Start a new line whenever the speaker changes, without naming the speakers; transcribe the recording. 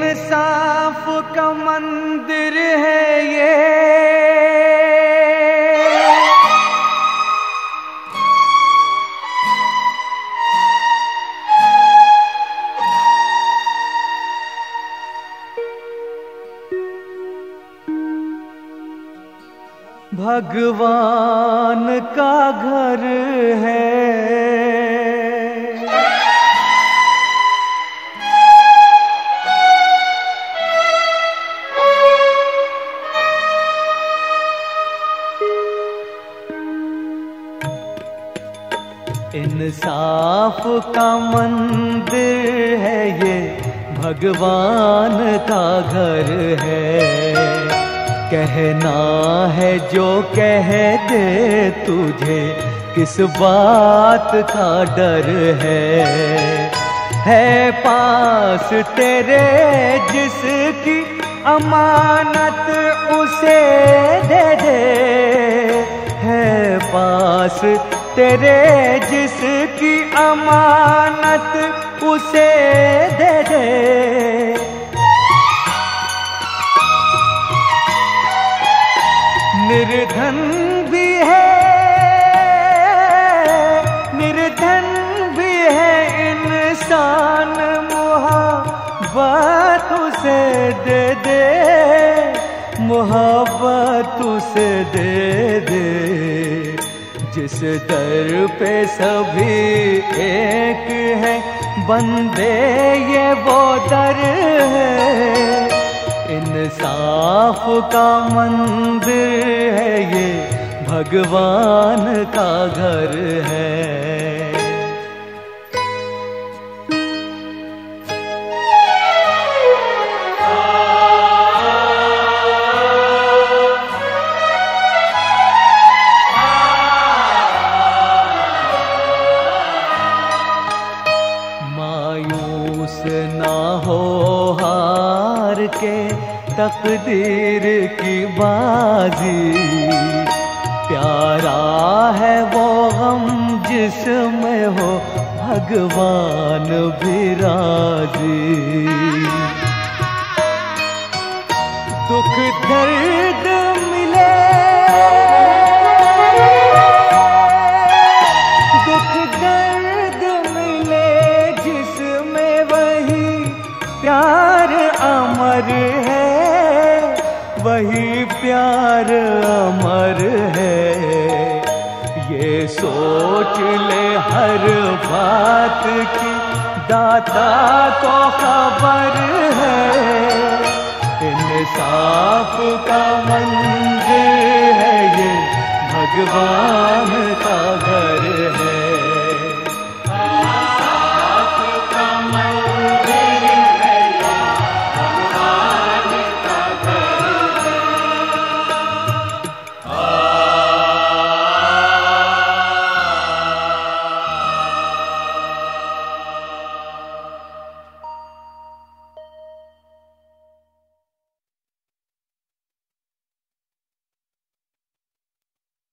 इंसाफ का मंदिर है ये, भगवान का घर है। इंसाफ का मंदिर है ये, भगवान का घर है। कहना है जो कह दे तुझे, किस बात का डर है पास तेरे जिसकी अमानत उसे दे दे, है पास तेरे जिसकी अमानत उसे दे दे। निर्धन भी है, निर्धन भी है इंसान, मोहब्बत उसे दे दे, मोहब्बत उसे दे दे। जिस दर पे सभी एक है, बंदे ये वो दर है। इंसाफ का मंदिर है ये, भगवान का घर है। मायूस ना हो हार के तकदीर की बाजी, प्यारा है वो गम जिसमें हो भगवान भी राजी। दुख दर्द मिले, दुख दर्द मिले जिसमें वही प्यार अमर है, वही प्यार अमर है। ये सोच ले हर बात की दाता को खबर है। इंसाफ का मंदिर है ये, भगवान का घर है।